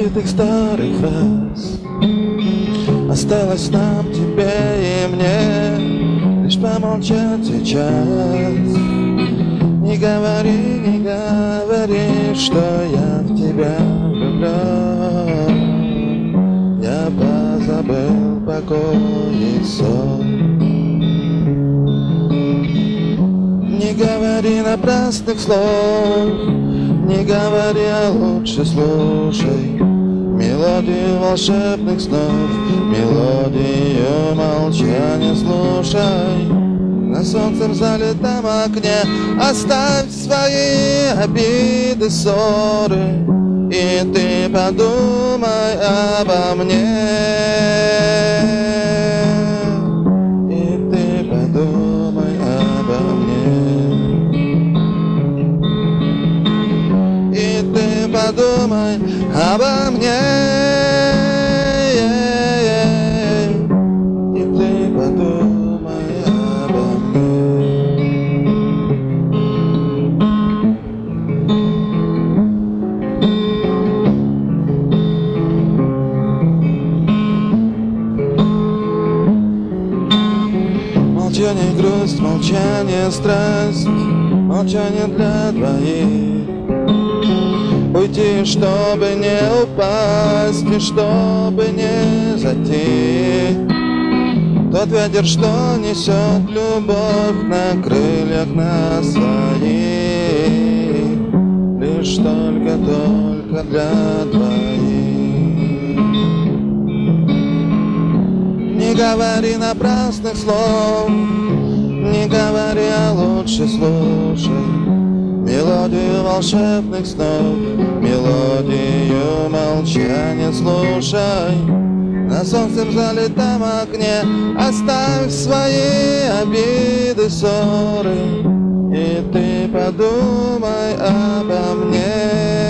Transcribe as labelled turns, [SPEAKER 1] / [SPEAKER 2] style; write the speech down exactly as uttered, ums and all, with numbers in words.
[SPEAKER 1] забытых старых фраз. Осталось нам, тебе и мне, лишь помолчать сейчас. Не говори, не говори, что я в тебя влюблен. Я позабыл покой и сон. Не говори напрасных слов, не говори, а лучше слушай мелодию волшебных снов, мелодию молчания слушай. На солнцем залитом окне оставь свои обиды, ссоры, и ты подумай обо мне. И ты подумай обо мне. И ты подумай обо мне. И ты подумай обо мне. Молчание, грусть, молчание, страсть, молчание для двоих. Уйти, чтобы не упасть, и чтобы не зайти. Тот ветер, что несет любовь на крыльях на своих, лишь только-только для двоих. Не говори напрасных слов, не говори, а лучше слушай мелодию волшебных снов, мелодию молчания слушай. На солнцем залитом окне оставь свои обиды, ссоры, и ты подумай обо мне.